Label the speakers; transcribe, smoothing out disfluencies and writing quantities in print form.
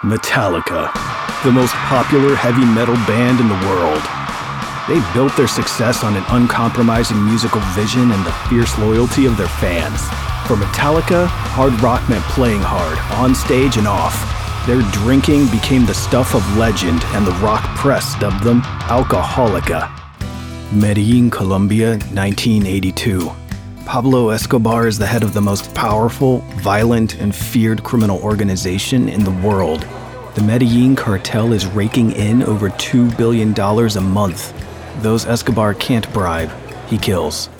Speaker 1: Metallica, the most popular heavy metal band in the world. They built their success on an uncompromising musical vision and the fierce loyalty of their fans. For Metallica, hard rock meant playing hard, on stage and off. Their drinking became the stuff of legend, and the rock press dubbed them Alcoholica. Medellin, Colombia, 1982. Pablo Escobar is the head of the most powerful, violent, and feared criminal organization in the world. The Medellin cartel is raking in over $2 billion a month. Those Escobar can't bribe, he kills.